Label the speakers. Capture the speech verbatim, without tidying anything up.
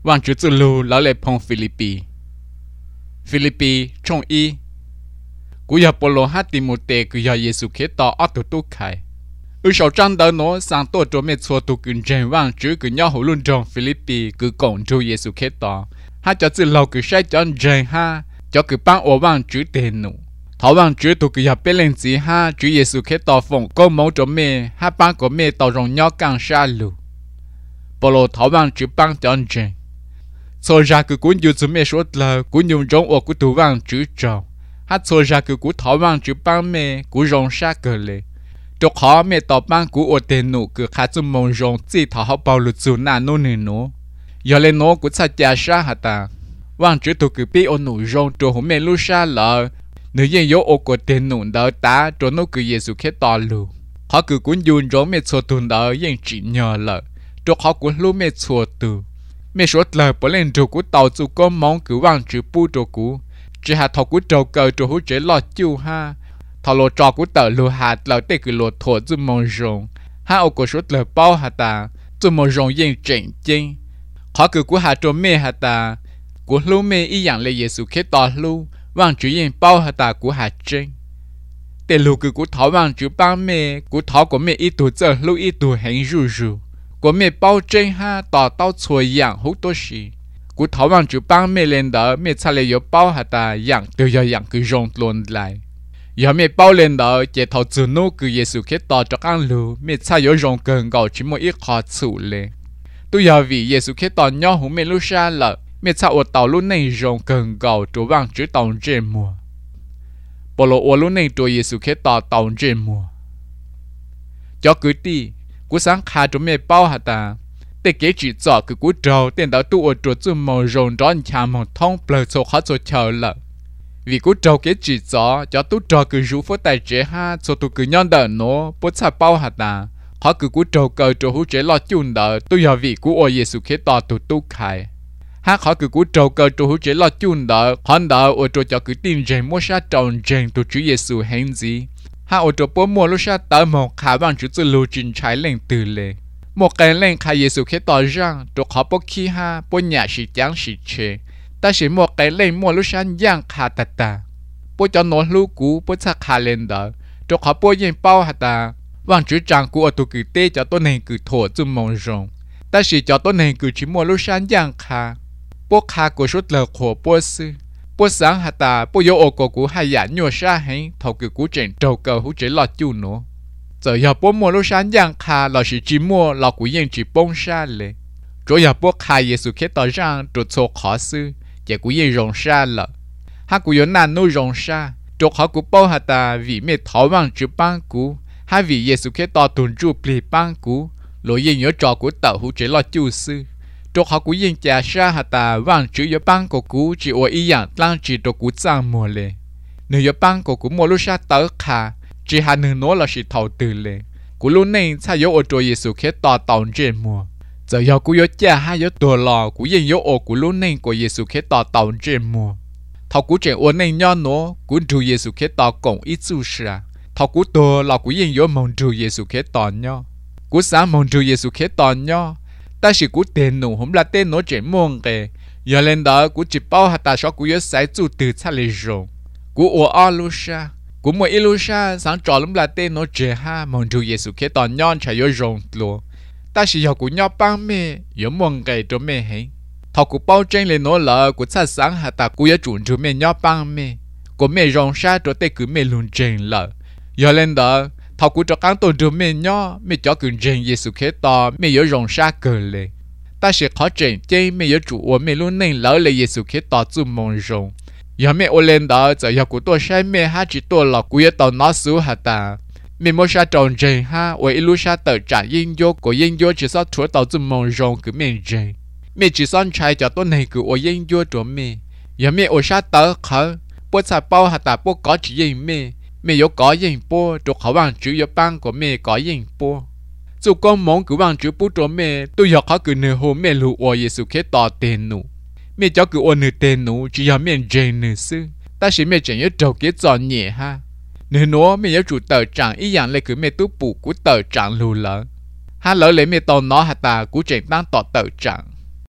Speaker 1: vang chữ tự lưu lão lệ phong Philippi Philippi trong y cú giờ Paulo hát tìm một tệ cứ giờ Giêsu khế tỏ ở tụ tụ khai ư sau trang đó nó sang tổ cho mẹ xua tụ cứ trên vang chữ cứ nhau hữu luôn trong Philippi cứ cổng cho Giêsu khế tỏ hát cho tự lâu cứ sai cho trên ha cho cứ bán ở vang chữ tiền nụ thảo vang chữ tụ cứ giờ bên lên gì ha chữ Giêsu khế tỏ phòng có mẫu cho mẹ hát bán của mẹ tàu rồng nhau càng xa lù Paulo thảo vang chữ bán cho trên sau ra cứ cuốn dùng chúng mẹ số là cuốn dùng trong ở của tụ vang chữ trầu hát sau ra cứ cuốn thảo vang chữ bán mẹ cuốn rồng xa cờ lệ cho họ mẹ tàu bán cuốn ở tiền nụ cứ khá zum mong rồng chỉ thảo họ bao lụt dù nà nô nè nô giờ lên nó cuốn sa cha xa hả ta vang chữ tụ cứ bị ở nụ rồng cho họ mẹ lu xa lợ nữ dân yếu ở của tiền nụ đỡ ta cho nó cứ Giêsu khế tỏ lù họ cứ cuốn dùng rồng mẹ xua tuần đỡ dân chỉ nhờ lợ cho họ cuốn lu mẹ xua từ mẹ số lời bỏ lên trâu của tàu dù có món cứ vang chữ pu trâu cũ chỉ hạt thọ của trâu cờ trâu hú chế lọt chiu ha thọ lô trò của tờ lô hạt lợt tê cứ lô thổ dù mong rồng ha ô của số lời bao hạt ta dù mong rồng yên chỉnh chinh họ cứ của hạt trâu mẹ hạt ta của lưu mẹ y dạng lệ Giêsu khế tỏ lưu vang chữ yên bao hạt ta của hạt chinh tê lưu cứ của thọ vang chữ ba mẹ của thọ của mẹ y tù giờ lưu y tù hành rù rù của mẹ bao trên ha tỏ tao chuối dạng hút tốt xí của thảo vang chữ băng mẹ lên đó mẹ cha lấy yếu bao hạt ta dạng từ giờ dạng cứ rong luôn lại giờ mẹ bao lên đó chỉ thảo chữ nô cứ Giêsu khế tỏ cho ăn lù mẹ cha yếu rong gần gạo chỉ một ít khó chịu lệ tôi giờ vì Giêsu khế tỏ nhau hú mẹ lúc xa lợ mẹ cha ở tàu lúc này rong gần gạo chỗ vang chữ tàu trên mùa bỏ lộ ở lúc này chỗ Giêsu khế tỏ tàu trên mùa cho cứ đi cú sáng khai cho mẹ bao hả ta để kế chỉ cho cái cú trâu tiền đó tu ở chỗ chỗ màu rồng tròn chạm một thông bờ số khó số chờ lợ vì cú trâu kế chỉ cho cho tu trâu cứ rú phố tài chế ha số tu cứ nhon đỡ nó bớt xa bao hả ta họ cứ cú trâu cờ trâu hú chế lo chun đỡ tu giờ vì cú ở Giêsu khế tỏ tu tu khai ha họ cứ cú trâu cờ trâu hú chế lo chun đỡ họ đỡ ở chỗ cho cứ tin rằng mua sa tròn rằng tu Chúa Giêsu hành gì ha ở chỗ bố mua lúc sau tới một khả bằng chữ tự lưu trình trái lên từ lệ một cái lên khai Giêsu khế tỏ rằng chỗ họ bố khi ha bố nhà sĩ chẳng sĩ chế ta chỉ một cái lên mua lúc sau giang khả tà tà bố cho nó lưu cú bố chắc khả lên đó chỗ họ bố yên bao hả ta bằng chữ trang cú ở tụ cử tê cho tôi này cử thổ chung mong rồng ta chỉ cho tôi này cử chỉ mua lúc sau giang khả bố khả của số lời của bố sư bố sáng hạt ta bố yếu ô cổ cú hay giả nhua xa hẹn thầu cử cú trên trâu cờ hú chế lọt chú nữa giờ giờ bố mua lúc sáng giang khá là chỉ chỉ mua là cú yên chỉ bông xa lệ chỗ giờ bố khá Giêsu khế tỏ rằng chỗ số khó sư chỉ cú yên rồng xa lợ ha cú yếu nàn nô rồng xa chỗ khó cú bao hạt ta vì mẹ thảo vang chữ băng cú ha vì Giêsu khế tỏ tuần trụ bì băng cú lối yên nhớ trò cú tàu hú chế lọt chú sư cho họ cũng yên trả xa hạt ta vang chữ yếu băng của cú chỉ ở ý dạng lang chỉ đồ cú trang mùa lệ nếu yếu băng của cú mua lúc xa tới khả chỉ hà nửa nó là chỉ thầu từ lệ cú lúc này cha yếu ở chỗ Giêsu khế tỏ tàu trên mùa giờ yếu cú yếu trả hai yếu đồ lò cú yên yếu ở cú lúc này của Giêsu khế tỏ tàu trên mùa thầu cú trên ở này nhon nó cú chủ Giêsu khế tỏ cộng ít su sa thầu cú đồ là cú yên yếu mong chủ Giêsu khế tỏ nhau cú sáng mong chủ Giêsu khế tỏ nhau ta chỉ cú tiền nụ không là tên nó chỉ mong kề giờ lên đó cú chỉ bao hạt ta cho cú yếu sai chủ từ xa lì rồi cú ở alusha cú mua ilusha sáng trò lắm là tên nó chỉ ha mong chủ Giêsu khế tỏ nhon chạy yếu rồng luôn ta chỉ học cú nhau băng mê yếu mong kề cho mê hết thọ cú bao tranh lên nó là cú sát sáng hạt ta cú yếu chuẩn cho mê nhau băng mê cú mê rồng sa cho tê cứ mê luôn tranh lợ giờ lên đó thầu cú cho cán tôn trường mình nhó mình cho cường trình Giêsu khế tỏ mình yếu rồng xa cờ lệ ta sẽ khó trình chơi mình yếu chủ của mình luôn nên lỡ lệ Giêsu khế tỏ chung mong rồng giờ mình ô lên đó giờ giờ của tôi sai mình ha chỉ tôi là cú yếu tàu nó xứ hả ta mình mua sa tròn trình ha ở ilu sa tờ trả yên vô của yên vô chỉ sao chúa tàu chung mong rồng cứ mình trình mình chỉ son trai cho tôi này cứ ở yên vô chỗ mình giờ mình ở sa tờ khờ bố sa bao hả ta bố có chỉ yên mình mẹ yếu có yên bố cho họ bằng chữ yếu băng của mẹ có yên bố dù con mong cứ bằng chữ bố cho mẹ tôi yếu họ cứ nửa hồ mẹ lù ở Giêsu khế tỏ tiền nụ mẹ cho cứ ở nửa tiền nụ chỉ yếu mẹ dành nửa sư ta chỉ mẹ chẳng yếu trâu kế giòn nhẹ ha nửa nó mẹ yếu chủ tờ chẳng ý dạng lấy cứ mẹ tú bù của tờ chẳng lù lỡ ha lỡ lấy mẹ tàu nó hả ta cũng chẳng đang tỏ tờ chẳng